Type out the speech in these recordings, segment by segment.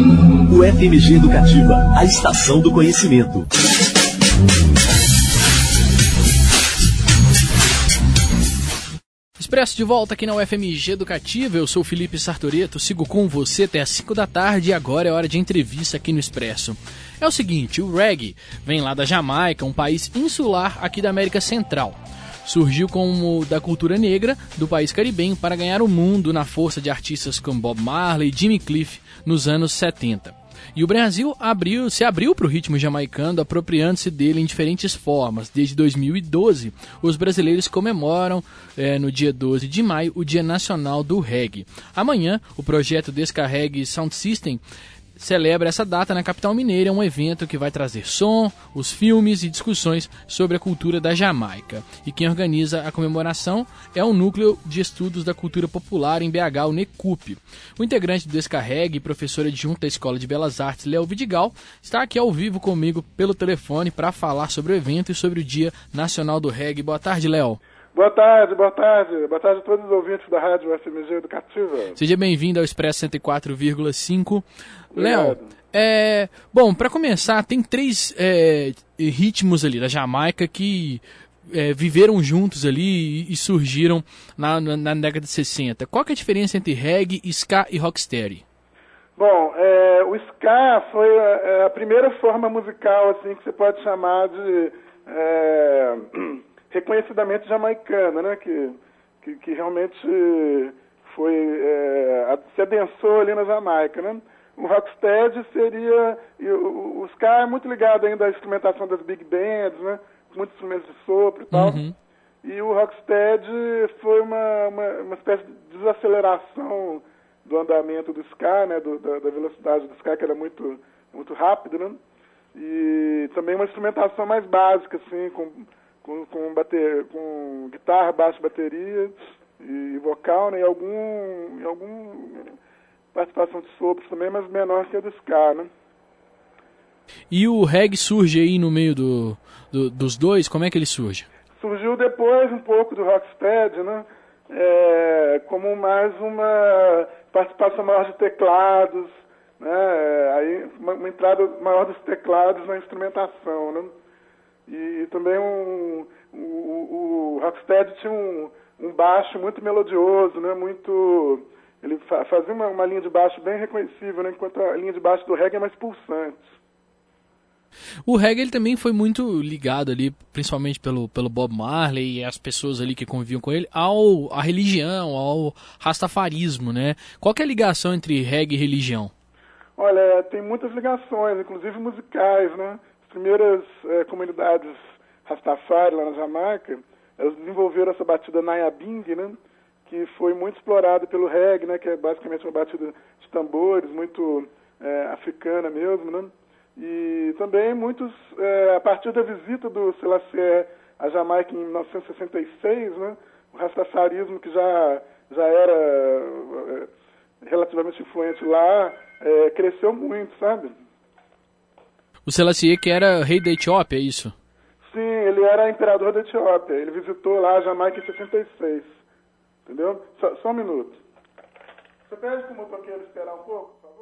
O FMG Educativa, a estação do conhecimento. Expresso de volta aqui na UFMG Educativa, eu sou o Felipe Sartoreto, sigo com você até às 5 da tarde e agora é hora de entrevista aqui no Expresso. É o seguinte, o reggae vem lá da Jamaica, um país insular aqui da América Central. Surgiu como da cultura negra do país caribenho para ganhar o mundo na força de artistas como Bob Marley e Jimmy Cliff nos anos 70. E o Brasil se abriu para o ritmo jamaicano, apropriando-se dele em diferentes formas. Desde 2012, os brasileiros comemoram, no dia 12 de maio, o Dia Nacional do Reggae. Amanhã, o projeto Descarregue Sound System celebra essa data na capital mineira, um evento que vai trazer som, os filmes e discussões sobre a cultura da Jamaica. E quem organiza a comemoração é o Núcleo de Estudos da Cultura Popular em BH, o NECUP. O integrante do Descarregue e professor adjunto da Escola de Belas Artes, Léo Vidigal, está aqui ao vivo comigo pelo telefone para falar sobre o evento e sobre o Dia Nacional do Reggae. Boa tarde, Léo. Boa tarde, boa tarde. Boa tarde a todos os ouvintes da Rádio FMG Educativa. Seja bem-vindo ao Expresso 104,5. Léo, bom, para começar, tem três ritmos ali da Jamaica que viveram juntos ali e surgiram na década de 60. Qual que é a diferença entre reggae, ska e rocksteady? Bom, o ska foi a primeira forma musical assim, que você pode chamar de reconhecidamente jamaicana, né? Que realmente foi se adensou ali na Jamaica, né? O rocksteady seria... O ska é muito ligado ainda à instrumentação das big bands, né? Muitos instrumentos de sopro e tal. Uhum. E o rocksteady foi uma espécie de desaceleração do andamento do ska, né? Da velocidade do ska, que era muito, muito rápido, né? E também uma instrumentação mais básica, assim, com guitarra, baixo, bateria e vocal, né? E algum participação de sopros também, mas menor que a do ska, né? E o reggae surge aí no meio dos dois? Como é que ele surge? Surgiu depois um pouco do rocksteady, né? Como mais uma participação maior de teclados, né? Aí uma entrada maior dos teclados na instrumentação, né? E também o rocksteady tinha um baixo muito melodioso, né? Ele fazia uma linha de baixo bem reconhecível, né? Enquanto a linha de baixo do reggae é mais pulsante. O reggae ele também foi muito ligado ali, principalmente pelo Bob Marley e as pessoas ali que conviviam com ele, à religião, ao rastafarismo, né? Qual que é a ligação entre reggae e religião? Olha, tem muitas ligações, inclusive musicais, né? As primeiras comunidades Rastafari lá na Jamaica, elas desenvolveram essa batida Nyabing, né? Que foi muito explorada pelo reggae, né? Que é basicamente uma batida de tambores, muito africana mesmo, né? E também muitos, a partir da visita do Selassie à Jamaica em 1966, né? O rastafarismo que já era relativamente influente lá, cresceu muito, sabe? O Selassie que era rei da Etiópia, é isso? Sim, ele era imperador da Etiópia. Ele visitou lá a Jamaica em 66. Entendeu? Só um minuto. Você pede para o motoqueiro esperar um pouco, por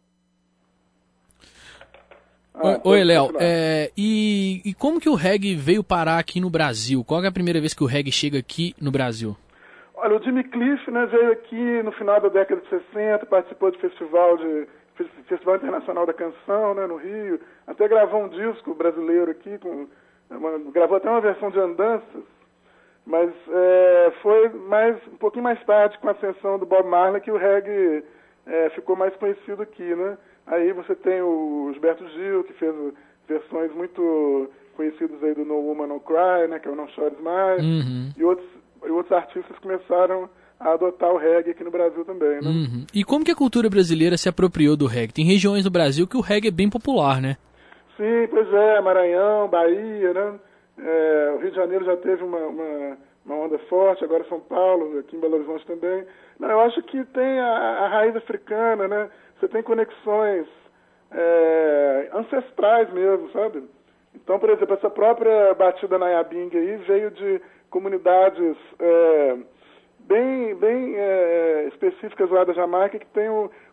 favor? Oi, Léo. E como que o reggae veio parar aqui no Brasil? Qual é a primeira vez que o reggae chega aqui no Brasil? Olha, o Jimmy Cliff, né, veio aqui no final da década de 60, participou de Festival Internacional da Canção, né, no Rio, até gravou um disco brasileiro aqui, gravou até uma versão de Andanças, mas foi um pouquinho mais tarde, com a ascensão do Bob Marley, que o reggae ficou mais conhecido aqui, né? Aí você tem o Gilberto Gil, que fez versões muito conhecidas aí do No Woman No Cry, né, que é o Não Chores Mais, Uhum. e outros artistas começaram a adotar o reggae aqui no Brasil também, né? Uhum. E como que a cultura brasileira se apropriou do reggae? Tem regiões do Brasil que o reggae é bem popular, né? Sim, pois é, Maranhão, Bahia, né? O Rio de Janeiro já teve uma onda forte, agora São Paulo, aqui em Belo Horizonte também. Não, eu acho que tem a raiz africana, né? Você tem conexões ancestrais mesmo, sabe? Então, por exemplo, essa própria batida Nyabing aí veio de comunidades bem específicas lá da Jamaica que tem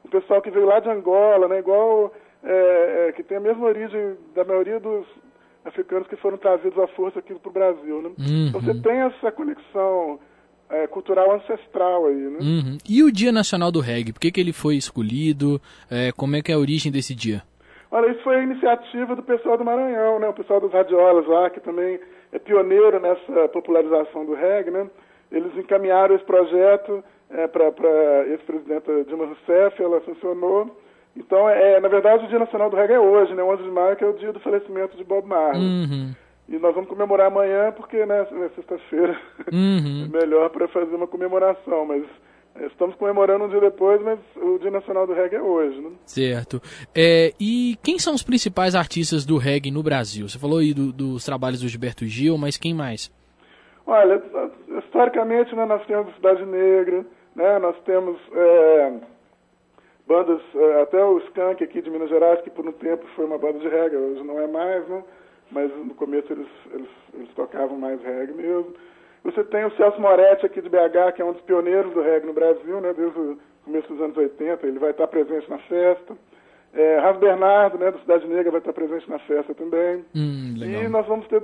o pessoal que veio lá de Angola, né, igual que tem a mesma origem da maioria dos africanos que foram trazidos à força aqui para o Brasil, né? Então você tem essa conexão cultural ancestral aí, né? E o Dia Nacional do Reggae, por que ele foi escolhido? Como é que é a origem desse dia? Olha, isso foi a iniciativa do pessoal do Maranhão, né? O pessoal dos radiolas lá, que também é pioneiro nessa popularização do reggae, né? Eles encaminharam esse projeto para a ex-presidenta Dilma Rousseff, ela funcionou. Então, na verdade, o Dia Nacional do Reggae é hoje, né? 11 de maio, que é o dia do falecimento de Bob Marley. E nós vamos comemorar amanhã, porque, né, na sexta-feira é melhor para fazer uma comemoração, mas estamos comemorando um dia depois, mas o Dia Nacional do Reggae é hoje, né? Certo. E quem são os principais artistas do reggae no Brasil? Você falou aí dos trabalhos do Gilberto Gil, mas quem mais? Olha, historicamente, né, nós temos Cidade Negra, né, nós temos bandas, até o Skank aqui de Minas Gerais, que por um tempo foi uma banda de reggae, hoje não é mais, né? Mas no começo eles tocavam mais reggae mesmo. Você tem o Celso Moretti aqui de BH, que é um dos pioneiros do reggae no Brasil, né, desde o começo dos anos 80, ele vai estar presente na festa. Raso Bernardo, né, do Cidade Negra, vai estar presente na festa também. Legal. E nós vamos ter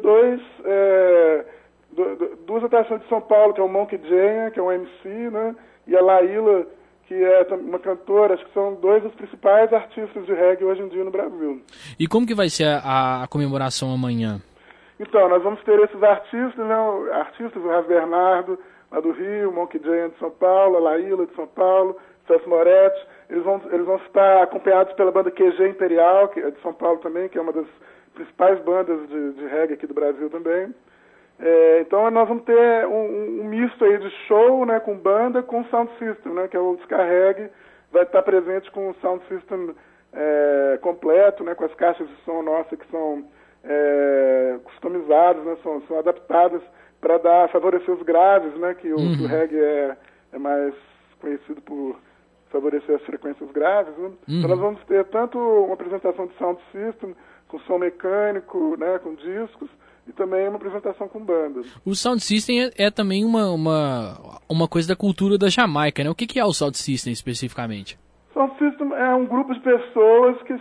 duas atrações de São Paulo, que é o Monkey Jam, que é um MC, né, e a Laíla, que é uma cantora, acho que são dois dos principais artistas de reggae hoje em dia no Brasil. E como que vai ser a comemoração amanhã? Então, nós vamos ter esses artistas, né, o Raso Bernardo, lá do Rio, o Monkey Jam de São Paulo, a Laíla de São Paulo, Celso Moretti, eles vão estar acompanhados pela banda QG Imperial, que é de São Paulo também, que é uma das principais bandas de reggae aqui do Brasil também. Então nós vamos ter um misto aí de show, né, com banda, com sound system, né, que é o Descarregue, vai estar presente com o sound system completo, né, com as caixas de som nossas que são customizadas, né, são adaptadas para favorecer os graves, né, que o reggae é mais conhecido por favorecer as frequências graves, né? Então nós vamos ter tanto uma apresentação de sound system, com som mecânico, né, com discos, e também uma apresentação com bandas. O Sound System é também uma coisa da cultura da Jamaica, né? O que é o Sound System especificamente? Sound System é um grupo de pessoas que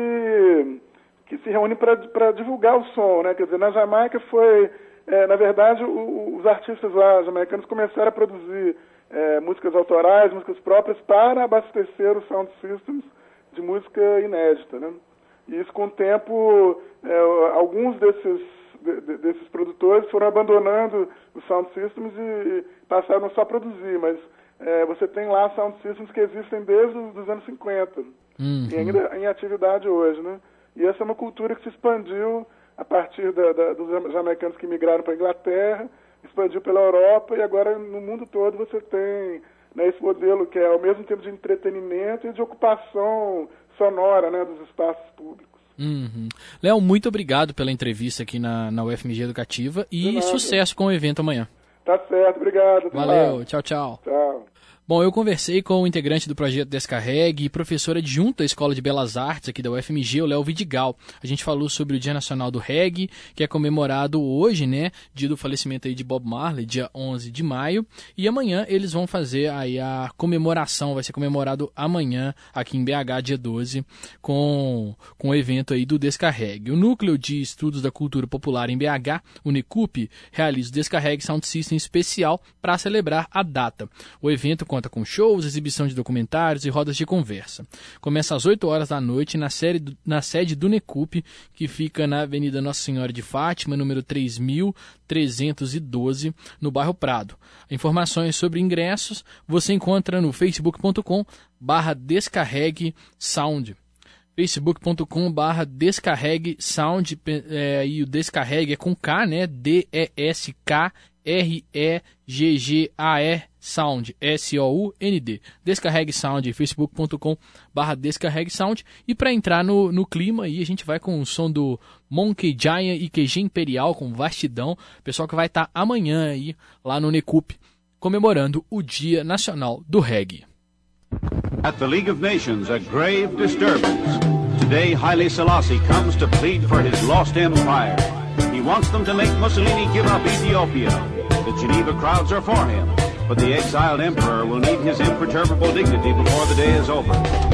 se reúnem para divulgar o som, né? Quer dizer, na Jamaica foi, na verdade, os artistas lá jamaicanos começaram a produzir músicas autorais, músicas próprias para abastecer os Sound Systems de música inédita, né? E isso, com o tempo, alguns desses produtores foram abandonando os sound systems e passaram só a produzir, mas você tem lá sound systems que existem desde os anos 50 e ainda em atividade hoje, né? E essa é uma cultura que se expandiu a partir dos jamaicanos que migraram para a Inglaterra, expandiu pela Europa e agora no mundo todo você tem, né, esse modelo que é ao mesmo tempo de entretenimento e de ocupação sonora, né, dos espaços públicos. Léo, muito obrigado pela entrevista aqui na UFMG Educativa e sucesso com o evento amanhã. Tá certo, obrigado. Valeu, tchau, tchau. Tchau. Bom, eu conversei com o integrante do projeto Descarregue e professor adjunto da Escola de Belas Artes aqui da UFMG, o Léo Vidigal. A gente falou sobre o Dia Nacional do Reggae, que é comemorado hoje, né, dia do falecimento aí de Bob Marley, dia 11 de maio, e amanhã eles vão fazer aí a comemoração, vai ser comemorado amanhã aqui em BH, dia 12, com o evento aí do Descarregue. O Núcleo de Estudos da Cultura Popular em BH, o NECUP, realiza o Descarregue Sound System especial para celebrar a data. O evento conta com shows, exibição de documentários e rodas de conversa. Começa às 8 horas da noite na sede do NECUP, que fica na Avenida Nossa Senhora de Fátima, número 3312, no bairro Prado. Informações sobre ingressos você encontra no facebook.com/descarregue-sound. facebook.com/descarregue-sound, e o Descarregue é com K, né? DESKREGGAE Sound, SOUND. Descarregue Sound, facebook.com/descarregue sound. E para entrar no clima aí, a gente vai com o som do Monkey Giant e QG Imperial com Vastidão, pessoal que vai estar amanhã aí lá no NECUP comemorando o Dia Nacional do Reggae. At the League of Nations, a grave disturbance. Today, Haile Selassie comes to plead for his lost empire. He wants them to make Mussolini give up Ethiopia. The Geneva crowds are for him. but the exiled emperor will need his imperturbable dignity before the day is over.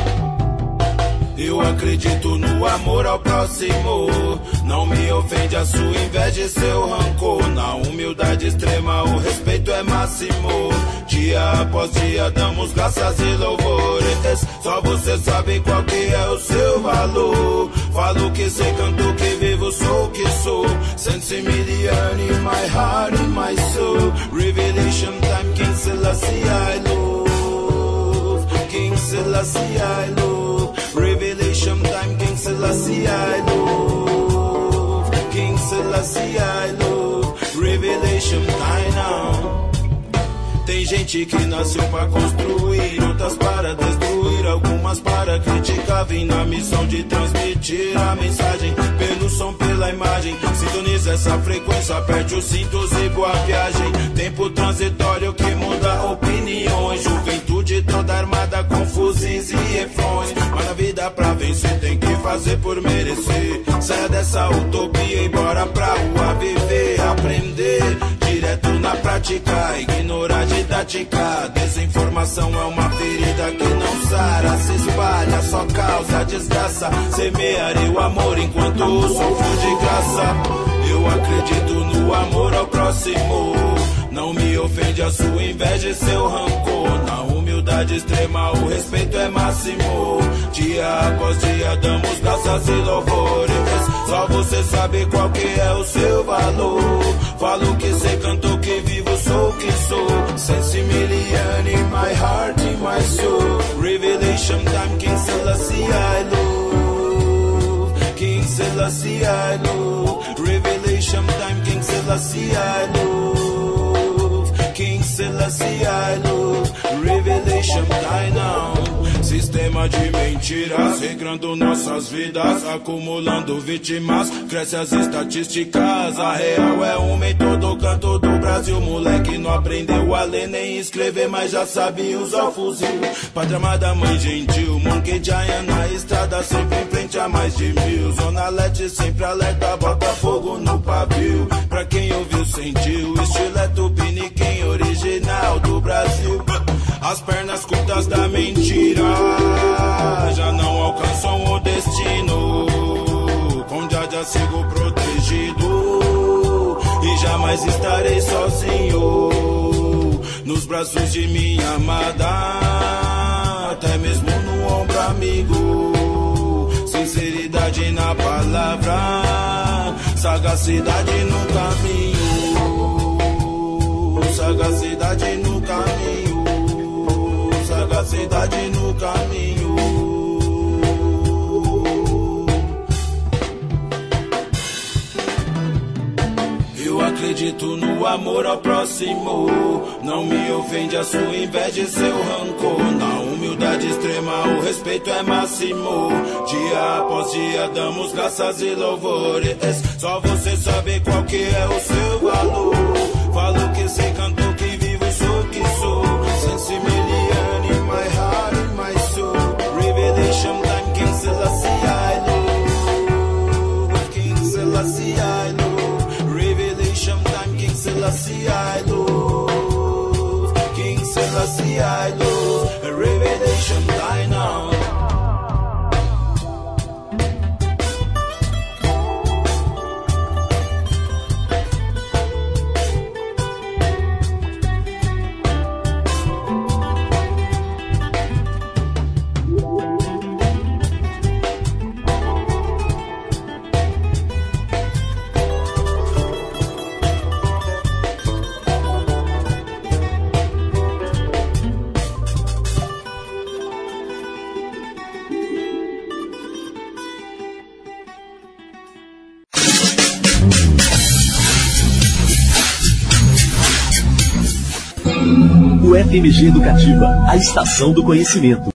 Eu acredito no amor ao próximo. Não me ofende a sua inveja e seu rancor. Na humildade extrema o respeito é máximo. Dia após dia damos graças e louvores. Só você sabe qual que é o seu valor. Falo que sei, canto que vivo, sou o que sou. Sensimilian in my heart, in my soul. Revelation time, King Selassie I love. King Selassie I love. Revelation time, King Selassie I love. King Selassie I love. Revelation time now. Tem gente que nasceu pra construir, outras para destruir, algumas para criticar. Vem na missão de transmitir a mensagem pelo som, pela imagem. Sintoniza essa frequência, aperte os cintos e boa viagem. Tempo transitório que muda opiniões. Juventude toda armada com fuzis e refrões. Mas na vida pra vencer tem que fazer por merecer. Saia dessa utopia e bora pra rua viver, aprender direto na prática, ignorar didática. Desinformação é uma ferida que não sara, se espalha, só causa desgraça. Semearei o amor enquanto sofro de graça. Eu acredito no amor ao próximo. Não me ofende a sua inveja e seu rancor. Na humildade extrema o respeito é máximo. Dia após dia damos graças e louvores. Só você sabe qual que é o seu valor. Falo que sei, canto que vivo, sou o que sou. Sensimilian in my heart, in my soul. Revelation time, King Selassie I love. King Selassie I love. Revelation time, King Selassie I love. King Selassie I love. Revelation time now. Sistema de mentiras, regrando nossas vidas, acumulando vítimas, cresce as estatísticas. A real é uma em todo canto do Brasil. Moleque não aprendeu a ler nem escrever, mas já sabe usar o fuzil. Pátria amada, mãe gentil, Monkey Giant na estrada, sempre em frente a mais de 1000. Zona Leste sempre alerta, bota fogo no pavio. Pra quem ouviu, sentiu, estilo é tupiniquim, original do Brasil. As pernas curtas da mentira já não alcançam o destino. Com Jaja sigo protegido e jamais estarei sozinho. Nos braços de minha amada, até mesmo no ombro amigo. Sinceridade na palavra, sagacidade no caminho. Sagacidade no caminho. Sagacidade no caminho. Eu acredito no amor ao próximo. Não me ofende a sua inveja e seu rancor. Na humildade extrema o respeito é máximo. Dia após dia damos graças e louvores. Só você sabe qual que é o seu valor. Falo que sei, canto que vivo, sou o que sou. Sensimilian in my heart, in my soul. Revelation time, King Selassie I love. King Selassie I love. Revelation time, King Selassie I love. King Selassie I love. Revelation time now. O FMG Educativa, a estação do conhecimento.